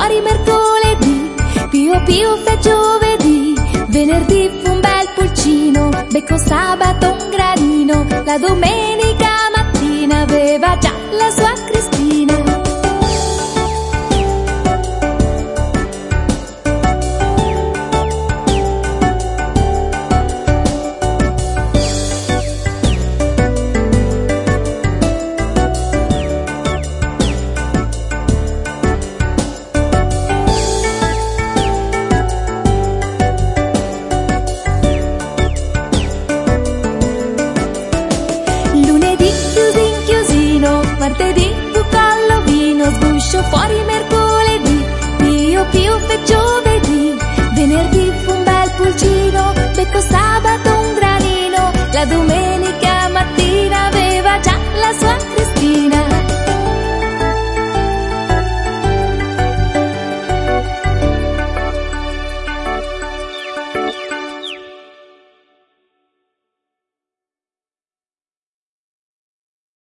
fuori mercoledì, Pio Pio fe giovedì, venerdì fu un bel pulcino, becco sabato un granino, la domenica mattina aveva già la sua Cristina. Martedì fu Callovino, sguscio fuori mercoledì, Pio Pio fe giovedì, venerdì fu un bel pulcino, becco